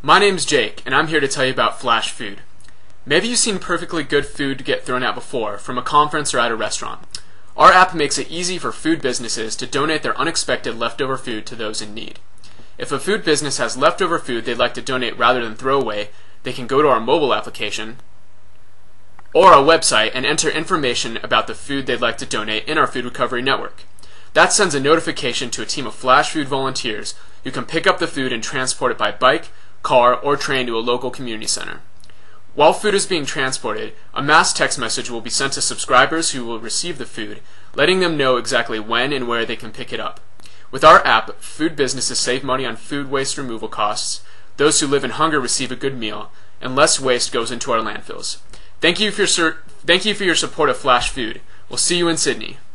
My name's Jake, and I'm here to tell you about Flash Food. Maybe you've seen perfectly good food get thrown out before, from a conference or at a restaurant. Our app makes it easy for food businesses to donate their unexpected leftover food to those in need. If a food business has leftover food they'd like to donate rather than throw away, they can go to our mobile application or our website and enter information about the food they'd like to donate in our food recovery network. That sends a notification to a team of Flash Food volunteers who can pick up the food and transport it by bike, car, or train to a local community center. While food is being transported, a mass text message will be sent to subscribers who will receive the food, letting them know exactly when and where they can pick it up. With our app, food businesses save money on food waste removal costs, those who live in hunger receive a good meal, and less waste goes into our landfills. Thank you for your support of Flash Food. We'll see you in Sydney.